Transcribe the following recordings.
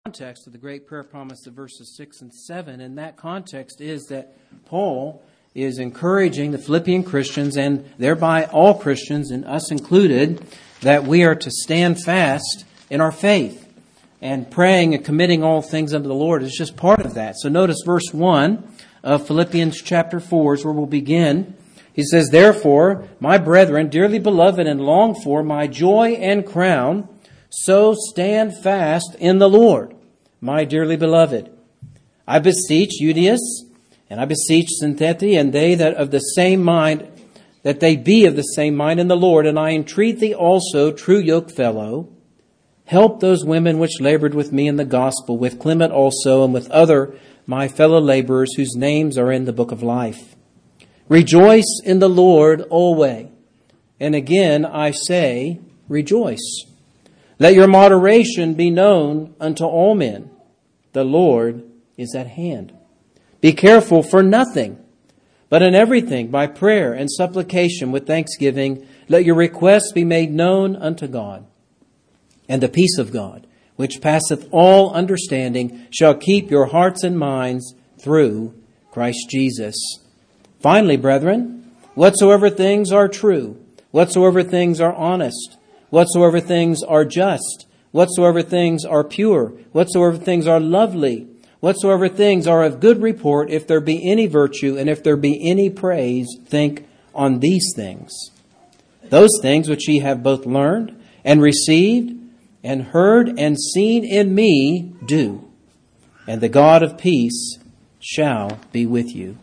Context of the great prayer promise of verses 6 and 7, and that context is that Paul is encouraging the Philippian Christians, and thereby all Christians, and us included, that we are to stand fast in our faith. And praying and committing all things unto the Lord is just part of that. So notice verse 1 of Philippians chapter 4 is where we'll begin. He says, "Therefore, my brethren, dearly beloved and longed for, my joy and crown, so stand fast in the Lord, my dearly beloved. I beseech Euodias, and I beseech Syntyche, and they that of the same mind, that they be of the same mind in the Lord. And I entreat thee also, true yokefellow, help those women which labored with me in the gospel, with Clement also, and with other my fellow laborers, whose names are in the book of life. Rejoice in the Lord always. And again I say, rejoice. Let your moderation be known unto all men. The Lord is at hand. Be careful for nothing, but in everything by prayer and supplication with thanksgiving, let your requests be made known unto God. And the peace of God, which passeth all understanding, shall keep your hearts and minds through Christ Jesus. Finally, brethren, whatsoever things are true, whatsoever things are honest, whatsoever things are just, whatsoever things are pure, whatsoever things are lovely, whatsoever things are of good report, if there be any virtue and if there be any praise, think on these things. Those things which ye have both learned and received and heard and seen in me, do. And the God of peace shall be with you."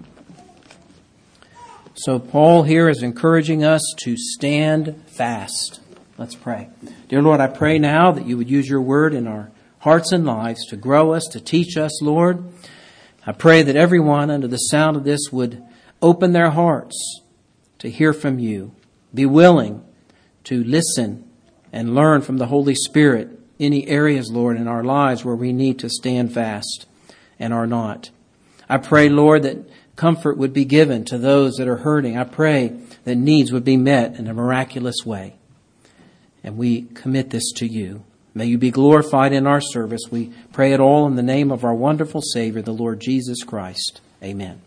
So Paul here is encouraging us to stand fast. Let's pray. Dear Lord, I pray now that you would use your word in our hearts and lives to grow us, to teach us, Lord. I pray that everyone under the sound of this would open their hearts to hear from you. Be willing to listen and learn from the Holy Spirit any areas, Lord, in our lives where we need to stand fast and are not. I pray, Lord, that comfort would be given to those that are hurting. I pray that needs would be met in a miraculous way. And we commit this to you. May you be glorified in our service. We pray it all in the name of our wonderful Savior, the Lord Jesus Christ. Amen.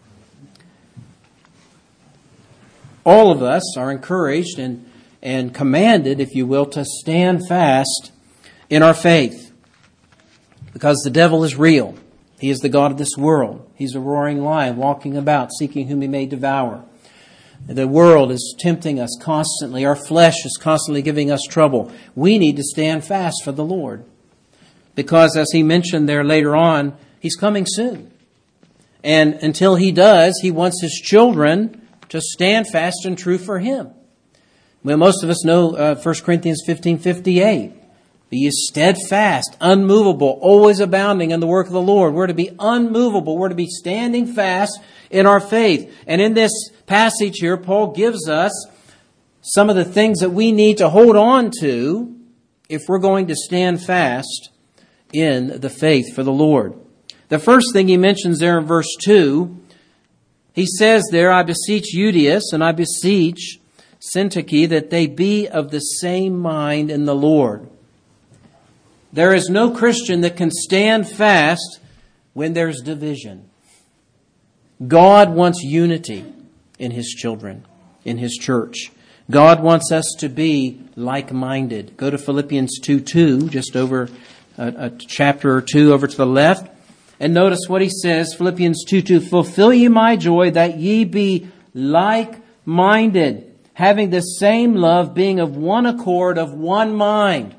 All of us are encouraged and commanded, if you will, to stand fast in our faith. Because the devil is real. He is the god of this world. He's a roaring lion walking about, seeking whom he may devour. The world is tempting us constantly. Our flesh is constantly giving us trouble. We need to stand fast for the Lord. Because as he mentioned there later on, he's coming soon. And until he does, he wants his children to stand fast and true for him. Well, most of us know 1 Corinthians 15:58. Be ye steadfast, unmovable, always abounding in the work of the Lord. We're to be unmovable. We're to be standing fast in our faith. And in this passage here, Paul gives us some of the things that we need to hold on to if we're going to stand fast in the faith for the Lord. The first thing he mentions there in verse 2, he says there, I beseech Euodias and I beseech Syntyche that they be of the same mind in the Lord. There is no Christian that can stand fast when there's division. God wants unity in his children, in his church. God wants us to be like-minded. Go to Philippians 2:2, just over a chapter or two over to the left. And notice what he says, Philippians 2:2, fulfill ye my joy that ye be like-minded, having the same love, being of one accord, of one mind.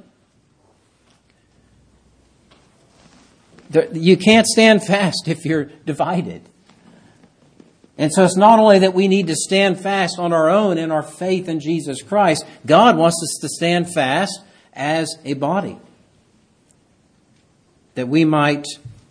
You can't stand fast if you're divided. And so it's not only that we need to stand fast on our own in our faith in Jesus Christ. God wants us to stand fast as a body, that we might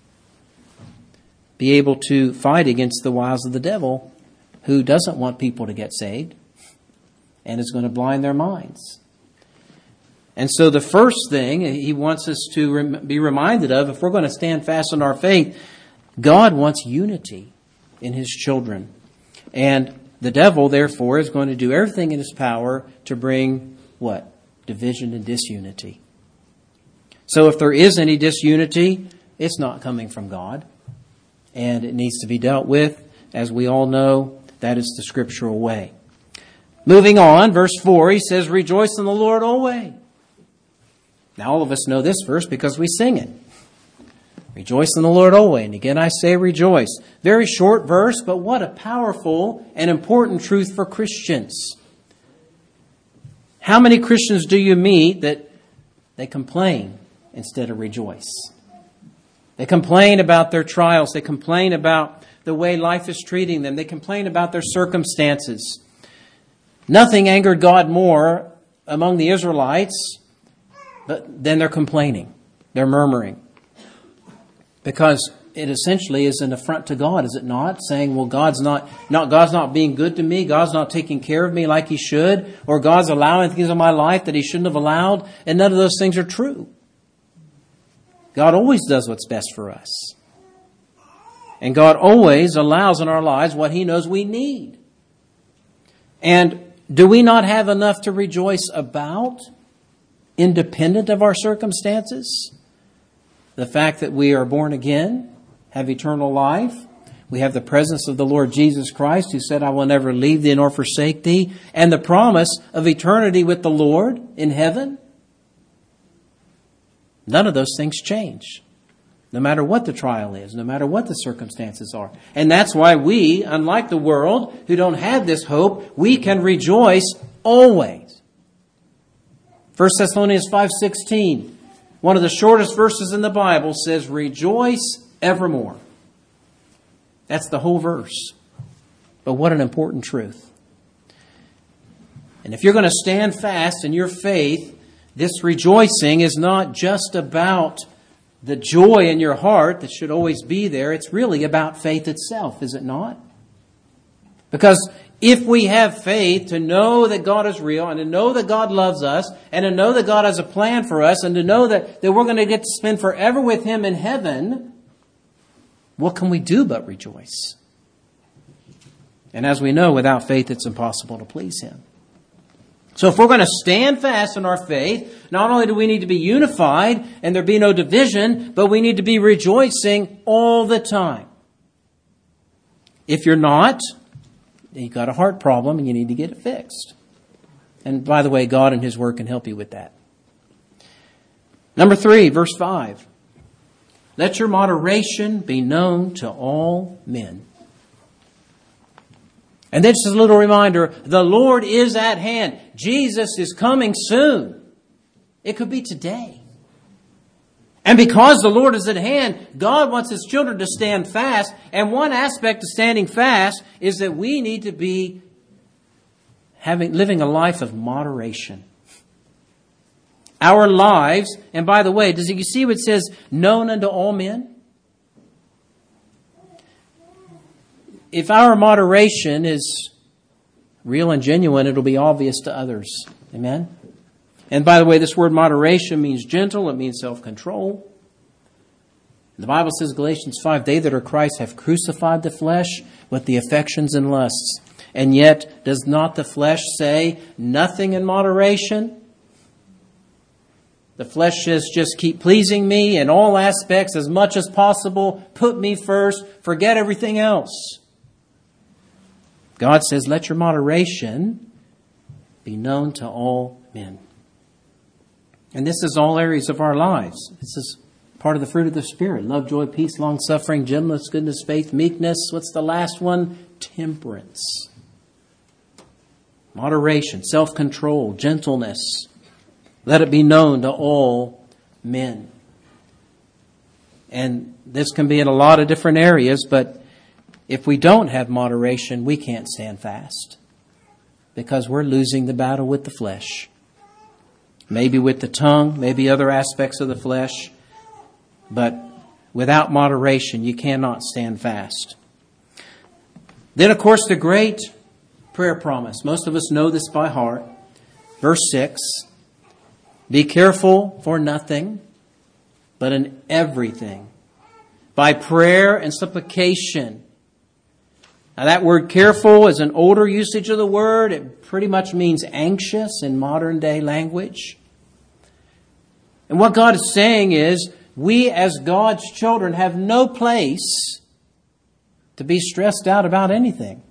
be able to fight against the wiles of the devil, who doesn't want people to get saved and is going to blind their minds. And so the first thing he wants us to be reminded of, if we're going to stand fast in our faith, God wants unity in his children. And the devil, therefore, is going to do everything in his power to bring what? Division and disunity. So if there is any disunity, it's not coming from God. And it needs to be dealt with. As we all know, that is the scriptural way. Moving on, verse 4, he says, rejoice in the Lord always. Now all of us know this verse because we sing it. Rejoice in the Lord always. And again I say rejoice. Very short verse, but what a powerful and important truth for Christians. How many Christians do you meet that they complain instead of rejoice? They complain about their trials. They complain about the way life is treating them. They complain about their circumstances. Nothing angered God more among the Israelites than their complaining, their murmuring. Because it essentially is an affront to God, is it not? Saying, well, God's not being good to me. God's not taking care of me like He should. Or God's allowing things in my life that He shouldn't have allowed. And none of those things are true. God always does what's best for us. And God always allows in our lives what He knows we need. And do we not have enough to rejoice about, independent of our circumstances? The fact that we are born again, have eternal life. We have the presence of the Lord Jesus Christ, who said, I will never leave thee nor forsake thee. And the promise of eternity with the Lord in heaven. None of those things change. No matter what the trial is, no matter what the circumstances are. And that's why we, unlike the world, who don't have this hope, we can rejoice always. 1 Thessalonians 5:16. One of the shortest verses in the Bible says, rejoice evermore. That's the whole verse. But what an important truth. And if you're going to stand fast in your faith, this rejoicing is not just about the joy in your heart that should always be there. It's really about faith itself, is it not? Because if we have faith to know that God is real and to know that God loves us and to know that God has a plan for us and to know that we're going to get to spend forever with Him in heaven, what can we do but rejoice? And as we know, without faith, it's impossible to please Him. So if we're going to stand fast in our faith, not only do we need to be unified and there be no division, but we need to be rejoicing all the time. If you're not, you've got a heart problem and you need to get it fixed. And by the way, God and His Word can help you with that. Number 3, verse 5. Let your moderation be known to all men. And then just a little reminder, the Lord is at hand. Jesus is coming soon. It could be today. And because the Lord is at hand, God wants His children to stand fast. And one aspect of standing fast is that we need to be living a life of moderation. Our lives, and by the way, you see what it says, known unto all men? If our moderation is real and genuine, it'll be obvious to others. Amen? And by the way, this word moderation means gentle. It means self-control. The Bible says, Galatians 5, they that are Christ have crucified the flesh with the affections and lusts. And yet, does not the flesh say nothing in moderation? The flesh says, just keep pleasing me in all aspects as much as possible. Put me first. Forget everything else. God says, let your moderation be known to all men. And this is all areas of our lives. This is part of the fruit of the Spirit. Love, joy, peace, long-suffering, gentleness, goodness, faith, meekness. What's the last one? Temperance. Moderation, self-control, gentleness. Let it be known to all men. And this can be in a lot of different areas, but if we don't have moderation, we can't stand fast. Because we're losing the battle with the flesh. Maybe with the tongue, maybe other aspects of the flesh. But without moderation, you cannot stand fast. Then, of course, the great prayer promise. Most of us know this by heart. Verse 6. Be careful for nothing, but in everything, by prayer and supplication. Now that word careful is an older usage of the word. It pretty much means anxious in modern day language. And what God is saying is, we as God's children have no place to be stressed out about anything,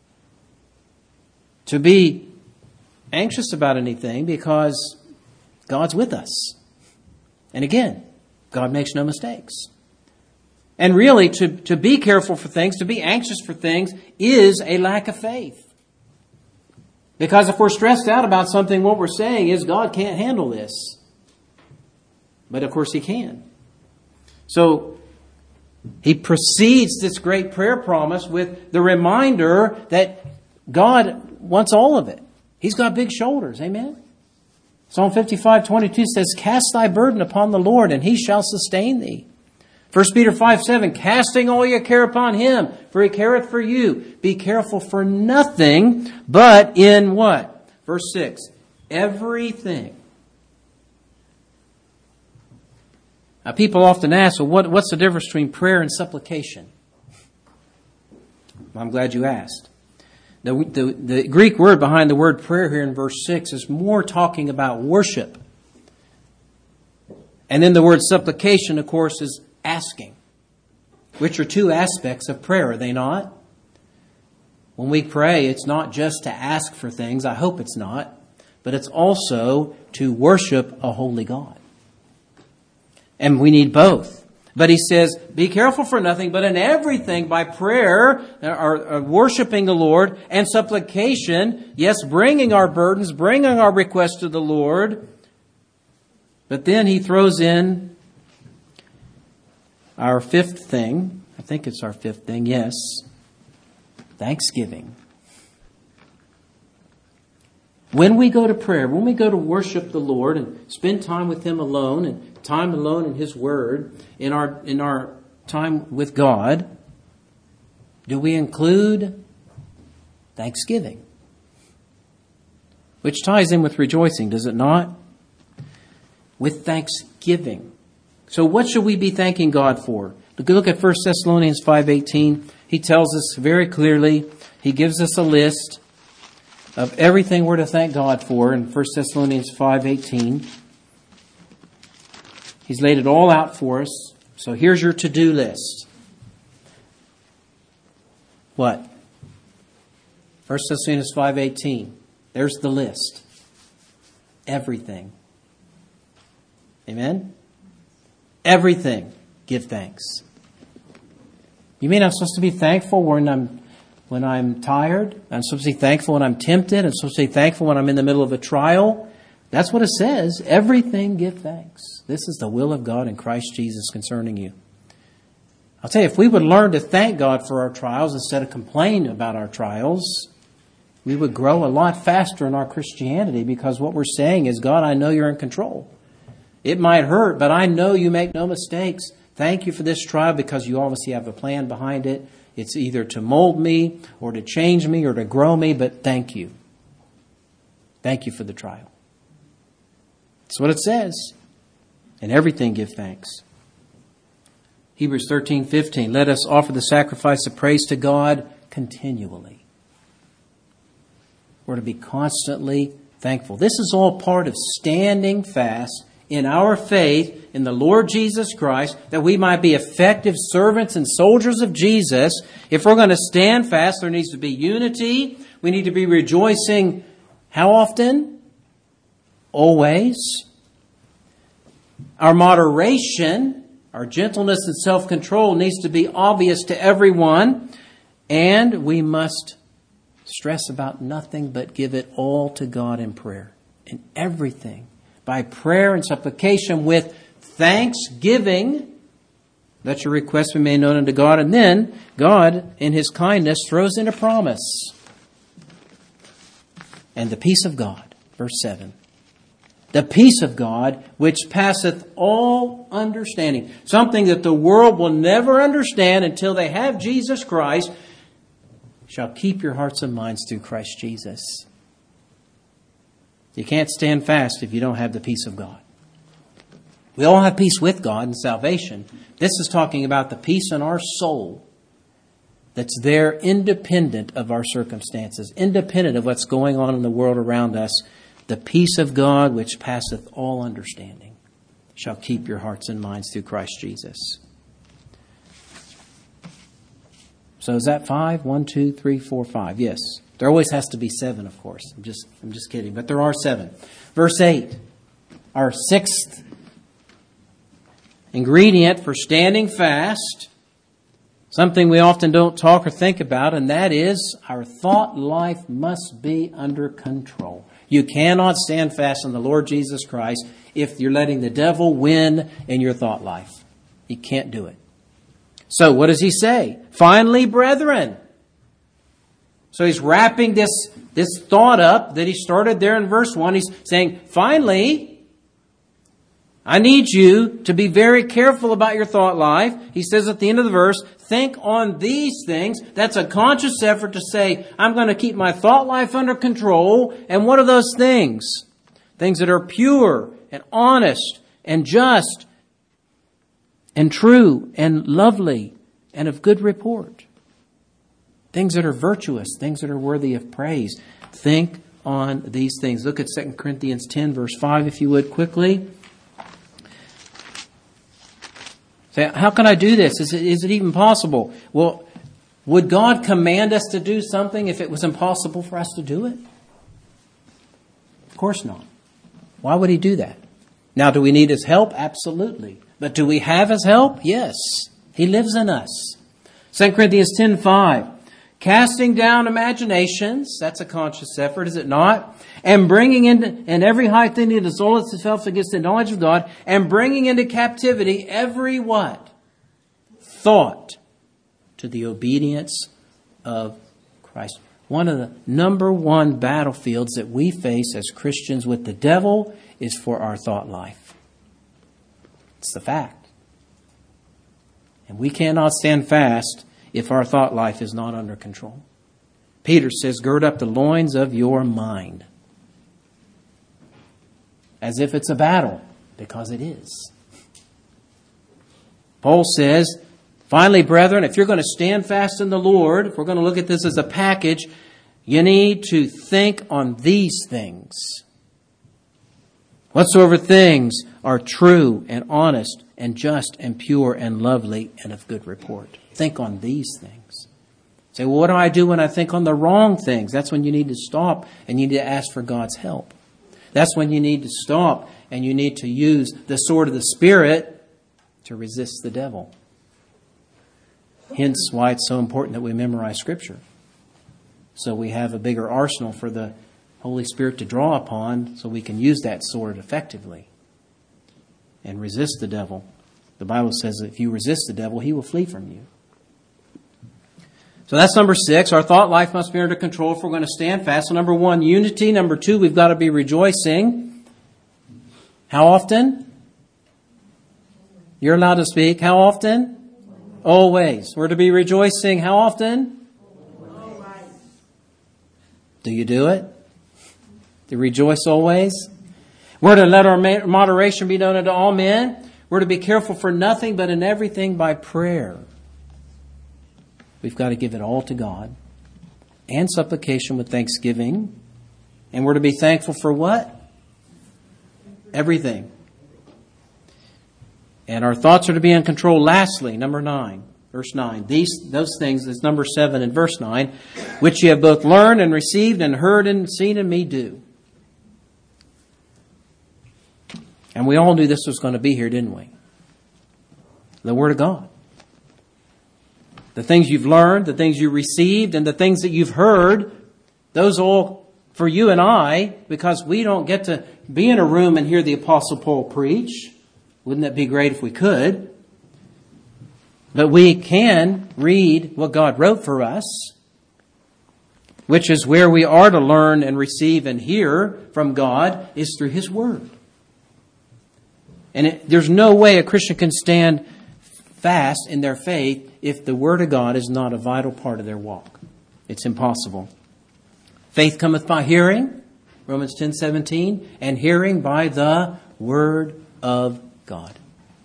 to be anxious about anything, because God's with us. And again, God makes no mistakes. And really, to be careful for things, to be anxious for things, is a lack of faith. Because if we're stressed out about something, what we're saying is God can't handle this. But of course He can. So He precedes this great prayer promise with the reminder that God wants all of it. He's got big shoulders. Amen? Psalm 55:22 says, "Cast thy burden upon the Lord, and He shall sustain thee." 1 Peter 5:7, "Casting all your care upon Him, for He careth for you. Be careful for nothing, but in" what? Verse 6, "everything." Now, people often ask, well, what's the difference between prayer and supplication? Well, I'm glad you asked. The Greek word behind the word prayer here in verse 6 is more talking about worship. And then the word supplication, of course, is asking, which are two aspects of prayer, are they not? When we pray, it's not just to ask for things. I hope it's not. But it's also to worship a holy God. And we need both. But he says, be careful for nothing, but in everything by prayer, or worshiping the Lord, and supplication, yes, bringing our burdens, bringing our requests to the Lord. But then he throws in our fifth thing. I think it's our fifth thing, yes. Thanksgiving. When we go to prayer, when we go to worship the Lord and spend time with Him alone and time alone in His Word, in our time with God, do we include thanksgiving? Which ties in with rejoicing, does it not? With thanksgiving. So what should we be thanking God for? Look at 1 Thessalonians 5:18. He tells us very clearly, he gives us a list of everything we're to thank God for in 1 Thessalonians 5:18. He's laid it all out for us. So here's your to-do list. What? 1 Thessalonians 5:18. There's the list. Everything. Amen? Everything. Give thanks. You mean I'm supposed to be thankful when I'm tired? I'm supposed to be thankful when I'm tempted? I'm supposed to be thankful when I'm in the middle of a trial? That's what it says. Everything give thanks. This is the will of God in Christ Jesus concerning you. I'll tell you, if we would learn to thank God for our trials instead of complain about our trials, we would grow a lot faster in our Christianity, because what we're saying is, God, I know you're in control. It might hurt, but I know you make no mistakes. Thank you for this trial, because you obviously have a plan behind it. It's either to mold me or to change me or to grow me, but thank you. Thank you for the trial. That's what it says. And everything give thanks. Hebrews 13:15. Let us offer the sacrifice of praise to God continually. We're to be constantly thankful. This is all part of standing fast in our faith in the Lord Jesus Christ, that we might be effective servants and soldiers of Jesus. If we're going to stand fast, there needs to be unity. We need to be rejoicing how often? Always. Our moderation, our gentleness and self-control needs to be obvious to everyone. And we must stress about nothing but give it all to God in prayer. In everything. By prayer and supplication with thanksgiving, let your requests be made known unto God. And then God, in His kindness, throws in a promise. And the peace of God, verse 7. The peace of God, which passeth all understanding. Something that the world will never understand until they have Jesus Christ, shall keep your hearts and minds through Christ Jesus. You can't stand fast if you don't have the peace of God. We all have peace with God in salvation. This is talking about the peace in our soul that's there independent of our circumstances, independent of what's going on in the world around us. The peace of God which passeth all understanding. shall keep your hearts and minds through Christ Jesus. So is that 5? 1, 2, 3, 4, 5. Yes. There always has to be 7, of course. I'm just kidding. But there are 7. Verse 8. Our 6th ingredient for standing fast. Something we often don't talk or think about, and that is our thought life must be under control. You cannot stand fast in the Lord Jesus Christ if you're letting the devil win in your thought life. You can't do it. So what does he say? Finally, brethren. So he's wrapping this thought up that he started there in verse 1. He's saying, finally, I need you to be very careful about your thought life. He says at the end of the verse, think on these things. That's a conscious effort to say, I'm going to keep my thought life under control. And what are those things? Things that are pure and honest and just and true and lovely and of good report. Things that are virtuous, things that are worthy of praise. Think on these things. Look at 2 Corinthians 10, verse 5, if you would, quickly. Say, how can I do this? Is it even possible? Well, would God command us to do something if it was impossible for us to do it? Of course not. Why would He do that? Now, do we need His help? Absolutely. But do we have His help? Yes. He lives in us. 2 Corinthians 10:5. Casting down imaginations, that's a conscious effort, is it not? And bringing in every high thing that exalts itself against the knowledge of God, and bringing into captivity every what? Thought to the obedience of Christ. One of the number one battlefields that we face as Christians with the devil is for our thought life. It's the fact. And we cannot stand fast if our thought life is not under control. Peter says, gird up the loins of your mind. As if it's a battle, because it is. Paul says, finally, brethren, if you're going to stand fast in the Lord, if we're going to look at this as a package, you need to think on these things. Whatsoever things are true and honest and just and pure and lovely and of good report. Think on these things. Say, well, what do I do when I think on the wrong things? That's when you need to stop and you need to ask for God's help. That's when you need to stop and you need to use the sword of the Spirit to resist the devil. Hence why it's so important that we memorize Scripture. So we have a bigger arsenal for the Holy Spirit to draw upon so we can use that sword effectively and resist the devil. The Bible says that if you resist the devil, he will flee from you. So that's number 6. Our thought life must be under control if we're going to stand fast. So number 1, unity. Number 2, we've got to be rejoicing. How often? You're allowed to speak. How often? Always. We're to be rejoicing. How often? Always. Do you do it? To rejoice always? We're to let our moderation be known unto all men. We're to be careful for nothing, but in everything by prayer. We've got to give it all to God. And supplication with thanksgiving. And we're to be thankful for what? Everything. And our thoughts are to be in control. Lastly, number 9, verse 9. Those things, is number 7 in verse 9, which ye have both learned and received and heard and seen in me do. And we all knew this was going to be here, didn't we? The Word of God. The things you've learned, the things you received, and the things that you've heard, those all for you and I, because we don't get to be in a room and hear the Apostle Paul preach. Wouldn't that be great if we could? But we can read what God wrote for us, which is where we are to learn and receive and hear from God, is through His Word. And there's no way a Christian can stand fast in their faith if the Word of God is not a vital part of their walk. It's impossible. Faith cometh by hearing, Romans 10:17, and hearing by the Word of God.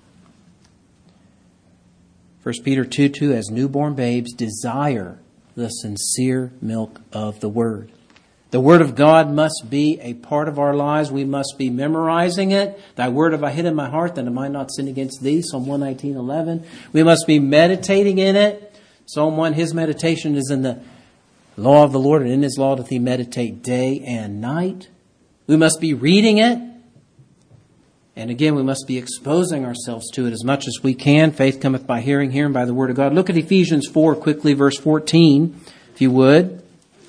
1 Peter 2:2, as newborn babes desire the sincere milk of the Word, The Word of God must be a part of our lives. We must be memorizing it. Thy word have I hid in my heart, that I might not sin against thee. Psalm 119:11. We must be meditating in it. Psalm 1, his meditation is in the law of the Lord, and in his law doth he meditate day and night. We must be reading it. And again, we must be exposing ourselves to it as much as we can. Faith cometh by hearing, hearing by the word of God. Look at Ephesians 4 quickly, verse 14, if you would.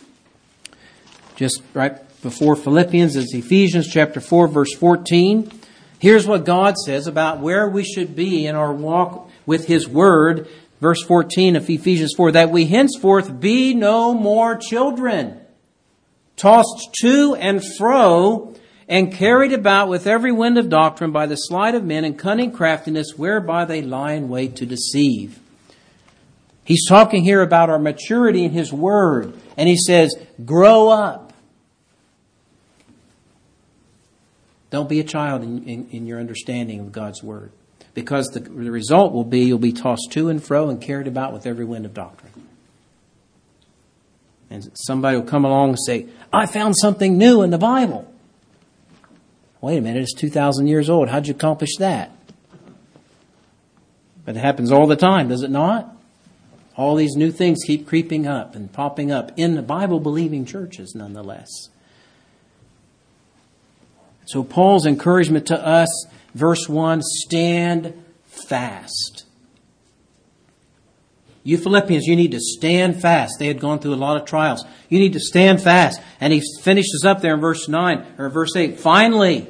Just right before Philippians is Ephesians chapter 4, verse 14. Here's what God says about where we should be in our walk with His Word. Verse 14 of Ephesians 4, that we henceforth be no more children, tossed to and fro, and carried about with every wind of doctrine by the sleight of men and cunning craftiness, whereby they lie in wait to deceive. He's talking here about our maturity in His Word. And he says, grow up. Don't be a child in your understanding of God's Word. Because the result will be you'll be tossed to and fro and carried about with every wind of doctrine. And somebody will come along and say, I found something new in the Bible. Wait a minute, it's 2,000 years old. How'd you accomplish that? But it happens all the time, does it not? All these new things keep creeping up and popping up in the Bible-believing churches nonetheless. So Paul's encouragement to us, verse 1, stand fast. You Philippians, you need to stand fast. They had gone through a lot of trials. You need to stand fast. And he finishes up there in verse 9 or verse 8. Finally,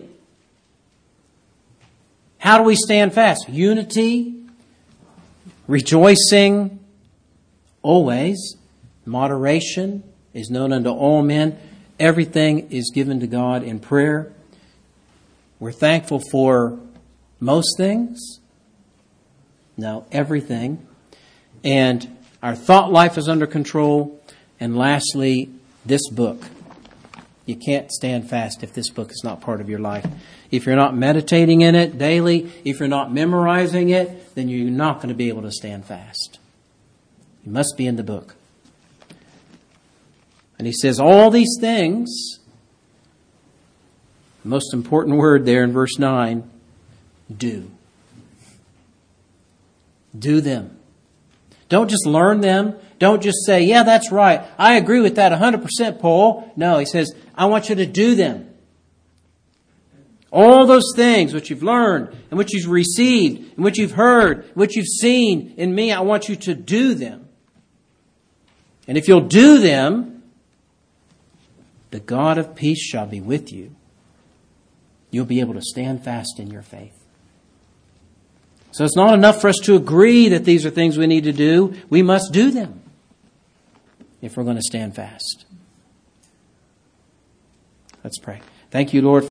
how do we stand fast? Unity, rejoicing, always. Moderation is known unto all men. Everything is given to God in prayer. We're thankful for most things. No, everything. And our thought life is under control. And lastly, this book. You can't stand fast if this book is not part of your life. If you're not meditating in it daily, if you're not memorizing it, then you're not going to be able to stand fast. You must be in the book. And he says, all these things, the most important word there in verse 9, do. Do them. Don't just learn them. Don't just say, yeah, that's right. I agree with that 100%, Paul. No, he says, I want you to do them. All those things which you've learned and which you've received and which you've heard, which you've seen in me, I want you to do them. And if you'll do them, the God of peace shall be with you. You'll be able to stand fast in your faith. So it's not enough for us to agree that these are things we need to do. We must do them if we're going to stand fast. Let's pray. Thank you, Lord.